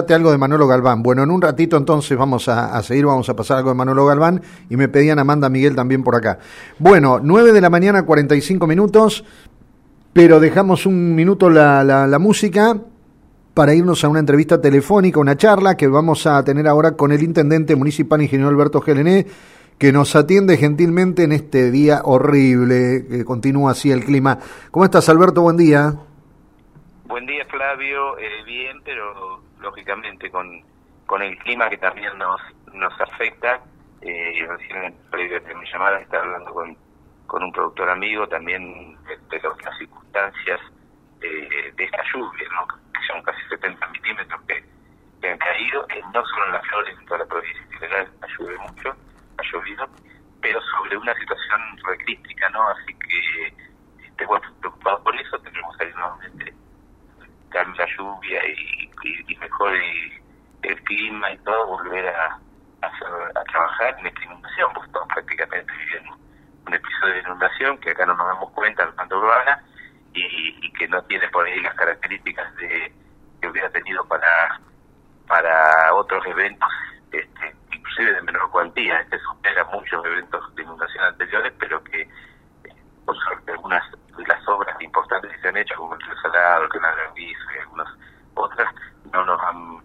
pasaste algo de Manolo Galván. Bueno, en un ratito entonces vamos a seguir, vamos a pasar algo de Manolo Galván y me pedían Amanda Miguel también por acá. Bueno, 9 de la mañana, 45 minutos, pero dejamos un minuto la música para irnos a una entrevista telefónica, una charla que vamos a tener ahora con el intendente municipal, ingeniero Alberto Gelené, que nos atiende gentilmente en este día horrible, que continúa así el clima. ¿Cómo estás, Alberto? Buen día. Buen día, Flavio. Bien, pero lógicamente con el clima que también nos afecta. Recién previo a que me llamara estaba hablando con un productor amigo también de las circunstancias de esta lluvia, ¿no? Que son casi 70 milímetros que han caído, no solo en las Flores, en toda la provincia en general, ha llovido, pero sobre una situación recrítica, ¿no? Así que, bueno, preocupado por eso, tendremos ahí nuevamente la lluvia y mejore el clima y todo, volver a trabajar en esta inundación, porque estamos prácticamente viviendo un episodio de inundación que acá no nos damos cuenta en Santa Urbana y que no tiene por ahí las características que hubiera tenido para otros eventos, inclusive de menor cuantía. Supera muchos eventos de inundación anteriores, pero que por suerte algunas de las obras importantes que se han hecho, como el Río Salado, el Canal de Anguizo y algunas otras, no nos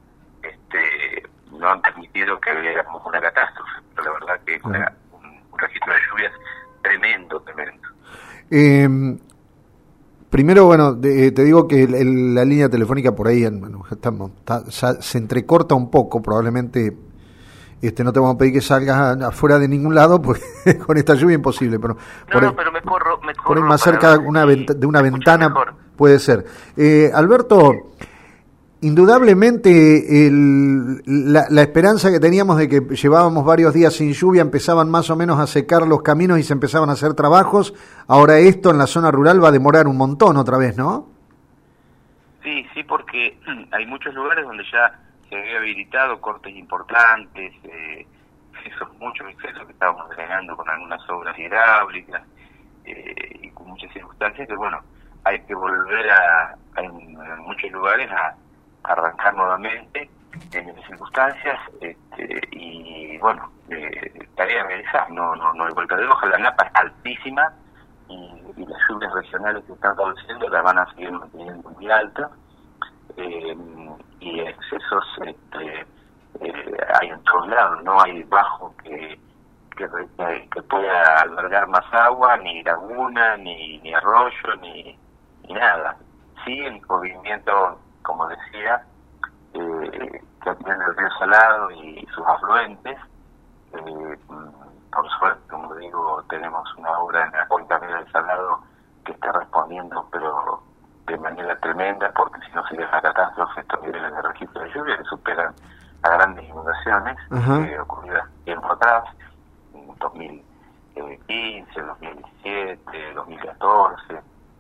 han permitido que viéramos una catástrofe. Pero la verdad que un registro de lluvias tremendo. Primero, bueno, te digo que la línea telefónica por ahí se entrecorta un poco, probablemente no te vamos a pedir que salgas afuera de ningún lado, porque con esta lluvia imposible, pero pero me corro por ahí más cerca de una ventana mejor. Puede ser. Alberto, indudablemente la esperanza que teníamos de que llevábamos varios días sin lluvia, empezaban más o menos a secar los caminos y se empezaban a hacer trabajos. Ahora esto en la zona rural va a demorar un montón otra vez, ¿no? Sí, porque hay muchos lugares donde ya se había habilitado cortes importantes, esos muchos excesos que estábamos drenando con algunas obras hidráulicas y con muchas circunstancias que, bueno, hay que volver en muchos lugares a arrancar nuevamente en esas circunstancias y bueno, tarea realizada, no hay vuelta de hoja. La napa es altísima y las lluvias regionales que están produciendo la van a seguir manteniendo muy alta, y excesos hay en todos lados, no hay bajo que pueda albergar más agua, ni laguna, ni arroyo, ni nada. Sí, el movimiento, como decía, que atiende el Río Salado y sus afluentes. Por suerte, como digo, tenemos una obra en la cuenca del Salado que está respondiendo, pero de manera tremenda, porque si no sería una catástrofe estos niveles de registro de lluvia que superan a grandes inundaciones ocurridas tiempo atrás, en 2015, 2017, 2014,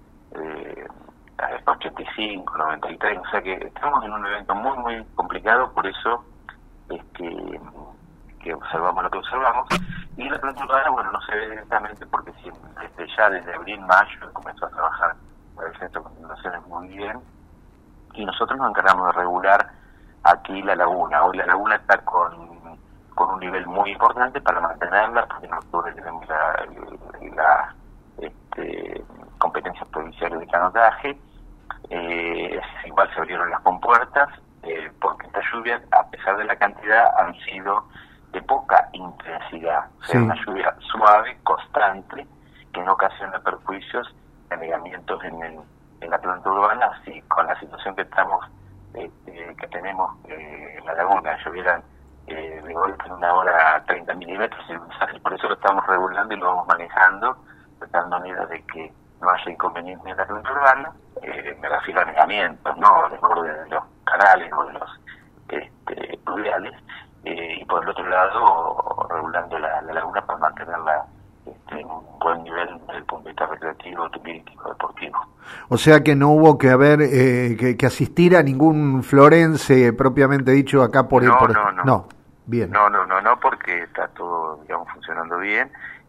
85, 93, o sea que estamos en un evento muy muy complicado, por eso es que observamos lo que observamos. Y la planta urbana, bueno, no se ve directamente porque desde abril, mayo comenzó a trabajar el centro de inundaciones muy bien, y nosotros nos encargamos de regular aquí la laguna. Hoy la laguna está con un nivel muy importante para mantenerla, porque en octubre tenemos la competencias provinciales de canotaje. Igual se abrieron las compuertas, porque estas lluvias, a pesar de la cantidad, han sido de poca intensidad, o sea, una lluvia suave, constante, que no ocasiona perjuicios, anegamientos en la planta urbana. Así con la situación que estamos, que tenemos en la laguna, llovieran de golpe en una hora 30 milímetros, y por eso lo estamos regulando y lo vamos manejando, tratando de que no haya inconvenientes en la planta urbana. Me refiero a anegamientos, no de los canales o de los pluviales, y por el otro lado regulando la laguna para mantenerla en un buen nivel desde el punto de vista recreativo, turístico, deportivo. O sea que no hubo que haber que asistir a ningún florense propiamente dicho acá por No. Bien. No, porque está todo, digamos, funcionando bien,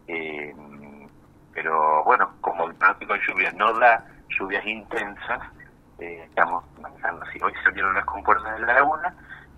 pero bueno, como el pronóstico de lluvias no da lluvias intensas, estamos manejando así. Hoy se abrieron las compuertas de la laguna,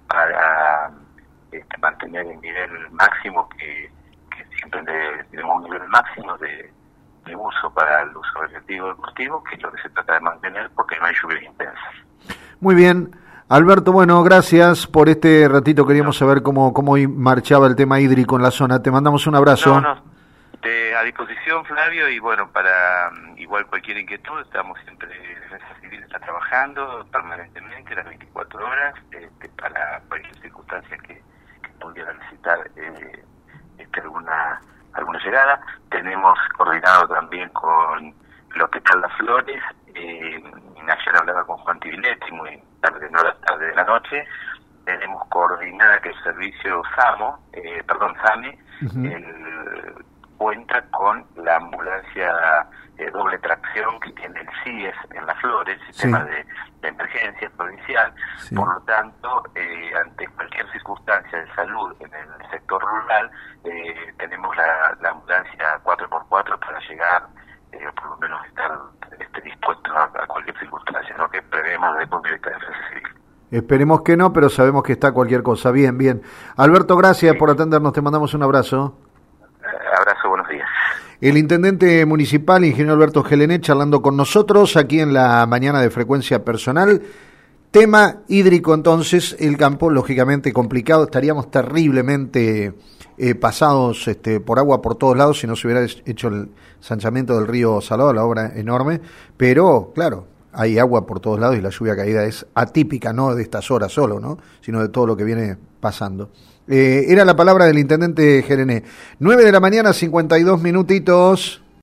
mantener el nivel máximo que siempre tenemos un nivel máximo de uso para el uso recreativo deportivo, que es lo que se trata de mantener porque no hay lluvias intensas. Muy bien, Alberto, bueno, gracias por este ratito, queríamos saber cómo marchaba el tema hídrico en la zona, te mandamos un abrazo. A disposición, Flavio, y bueno, para igual cualquier inquietud, estamos siempre, Defensa Civil está trabajando permanentemente las 24 horas para cualquier circunstancia que pudiera necesitar alguna llegada. Tenemos coordinado también con el Hospital Las Flores, ayer hablaba con Juan Tibinetti, muy tarde, no las tarde de la noche. Tenemos coordinada que el servicio SAME, cuenta con la ambulancia doble tracción que tiene el CIES en Las Flores, sistema de emergencia provincial. Sí. Por lo tanto, ante cualquier circunstancia de salud en el sector rural, tenemos la ambulancia 4x4 para llegar, por lo menos estar dispuestos a cualquier circunstancia, ¿no?, que prevemos desde el punto de vista de Defensa Civil. Esperemos que no, pero sabemos que está cualquier cosa. Bien, bien. Alberto, gracias por atendernos, te mandamos un abrazo. Abrazo, buenos días. El intendente municipal, ingeniero Alberto Gelené, charlando con nosotros aquí en la mañana de Frecuencia Personal. Tema hídrico, entonces, el campo, lógicamente complicado, estaríamos terriblemente pasados por agua por todos lados si no se hubiera hecho el ensanchamiento del río Salado, la obra enorme, pero, claro, hay agua por todos lados y la lluvia caída es atípica, no de estas horas solo, ¿no?, sino de todo lo que viene pasando. Era la palabra del intendente Gelené. 9 de la mañana, 52 minutitos.